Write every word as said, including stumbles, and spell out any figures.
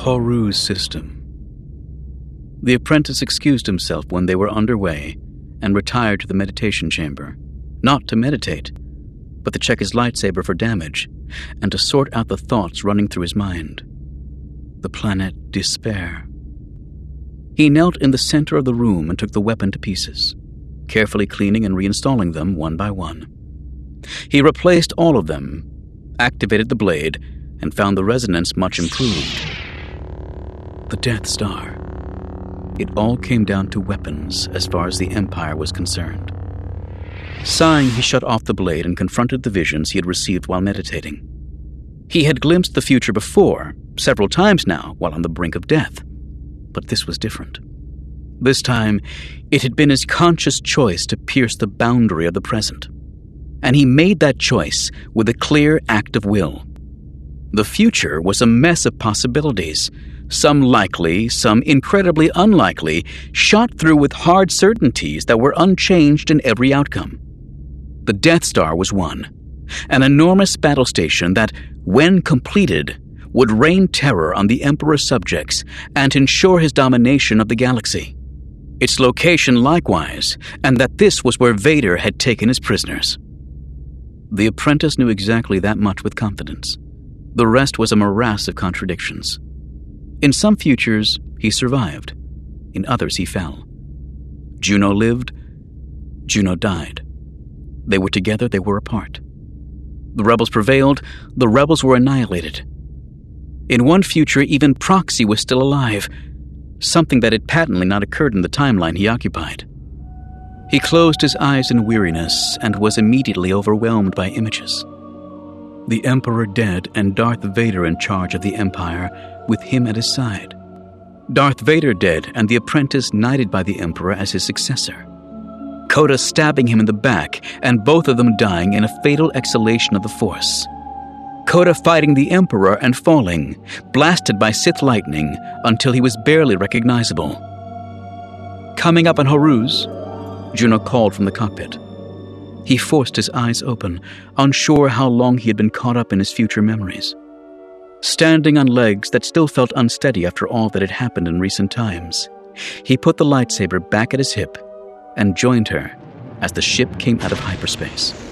Horus system. The apprentice excused himself when they were underway and retired to the meditation chamber, not to meditate, but to check his lightsaber for damage and to sort out the thoughts running through his mind. The planet Despair. He knelt in the center of the room and took the weapon to pieces, carefully cleaning and reinstalling them one by one. He replaced all of them, activated the blade, and found the resonance much improved. The Death Star. It all came down to weapons as far as the Empire was concerned. Sighing, he shut off the blade and confronted the visions he had received while meditating. He had glimpsed the future before, several times now, while on the brink of death. But this was different. This time, it had been his conscious choice to pierce the boundary of the present. And he made that choice with a clear act of will. The future was a mess of possibilities, some likely, some incredibly unlikely, shot through with hard certainties that were unchanged in every outcome. The Death Star was one, an enormous battle station that, when completed, would rain terror on the Emperor's subjects and ensure his domination of the galaxy. Its location likewise, and that this was where Vader had taken his prisoners. The apprentice knew exactly that much with confidence. The rest was a morass of contradictions. In some futures, he survived. In others, he fell. Juno lived. Juno died. They were together, they were apart. The rebels prevailed. The rebels were annihilated. In one future, even Proxy was still alive, something that had patently not occurred in the timeline he occupied. He closed his eyes in weariness and was immediately overwhelmed by images. The Emperor dead and Darth Vader in charge of the Empire, with him at his side. Darth Vader dead and the apprentice knighted by the Emperor as his successor. Coda stabbing him in the back and both of them dying in a fatal exhalation of the Force. Coda fighting the Emperor and falling, blasted by Sith lightning until he was barely recognizable. Coming up on Horus, Juno called from the cockpit. He forced his eyes open, unsure how long he had been caught up in his future memories. Standing on legs that still felt unsteady after all that had happened in recent times, he put the lightsaber back at his hip and joined her as the ship came out of hyperspace.